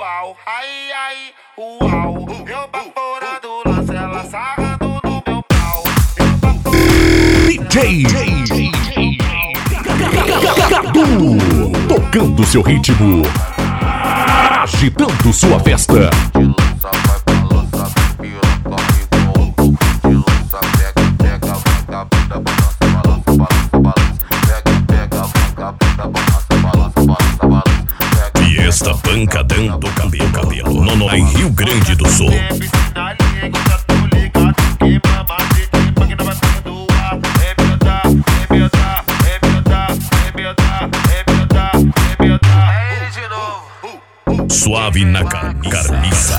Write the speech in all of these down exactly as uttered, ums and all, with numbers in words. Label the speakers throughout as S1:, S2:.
S1: uau, ai, ai, uau. Eu baforando o lance, ela sarrando no meu pau.
S2: D J Cadu, tocando seu ritmo, agitando sua festa. Fiesta pancadando cabelo, cabelo, no, no, em Rio Grande do Sul. Suave na car carniça.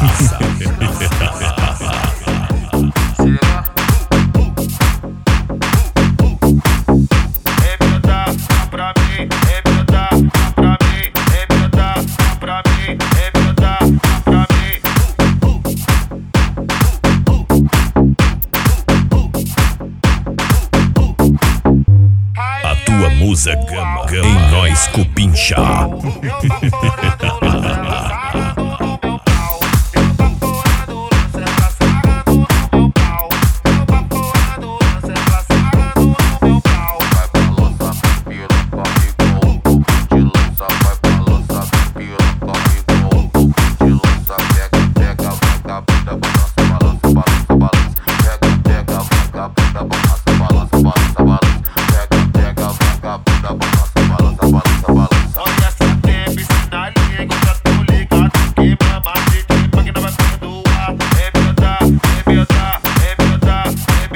S2: A tua musa gama, gama em nós cupincha.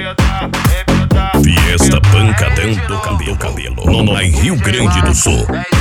S2: Fiesta pancadão do cabelo, cabelo, no, no, em Rio Grande do Sul.